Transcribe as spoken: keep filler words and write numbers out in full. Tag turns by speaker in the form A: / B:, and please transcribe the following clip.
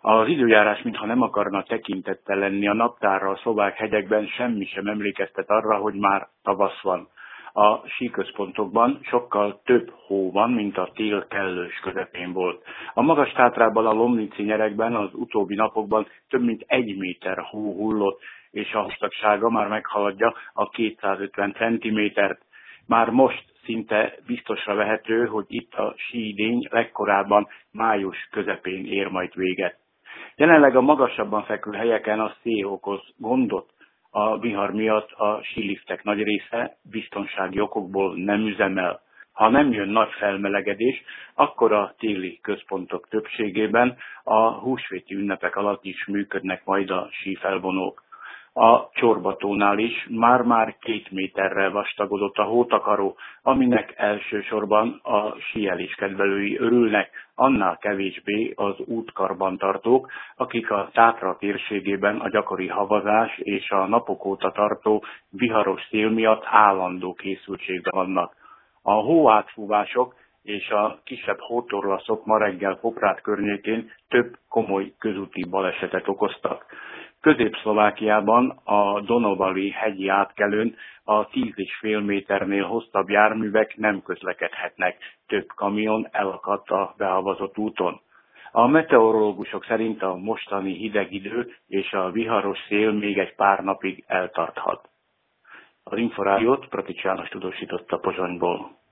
A: Az időjárás mintha nem akarna tekintettel lenni a naptárra, a szlovák hegyekben semmi sem emlékeztet arra, hogy már tavasz van. A síközpontokban sokkal több hó van, mint a tél kellős közepén volt. A magas Tátrában, a Lomnici nyerekben az utóbbi napokban több mint egy méter hó hullott, és a vastagsága már meghaladja a kétszázötven centimétert. Már most szinte biztosra vehető, hogy itt a síidény legkorábban május közepén ér majd véget. Jelenleg a magasabban fekvő helyeken a szél okoz gondot. A vihar miatt a síliftek nagy része biztonsági okokból nem üzemel. Ha nem jön nagy felmelegedés, akkor a téli központok többségében a húsvéti ünnepek alatt is működnek majd a sífelvonók. A Csorbatónál is már-már két méterrel vastagodott a hótakaró, aminek elsősorban a síelés kedvelői örülnek, annál kevésbé az útkarbantartók, akik a Tátra térségében a gyakori havazás és a napok óta tartó viharos szél miatt állandó készültségben vannak. A hóátfúvások és a kisebb hótorlaszok ma reggel Poprad környékén több komoly közúti balesetet okoztak. Közép-Szlovákiában a Donovali hegyi átkelőn a tíz és fél méternél hosszabb járművek nem közlekedhetnek, több kamion elakadt a behavazott úton. A meteorológusok szerint a mostani hideg idő és a viharos szél még egy pár napig eltarthat. Az Inforádiót Pratics János tudósította Pozsonyból.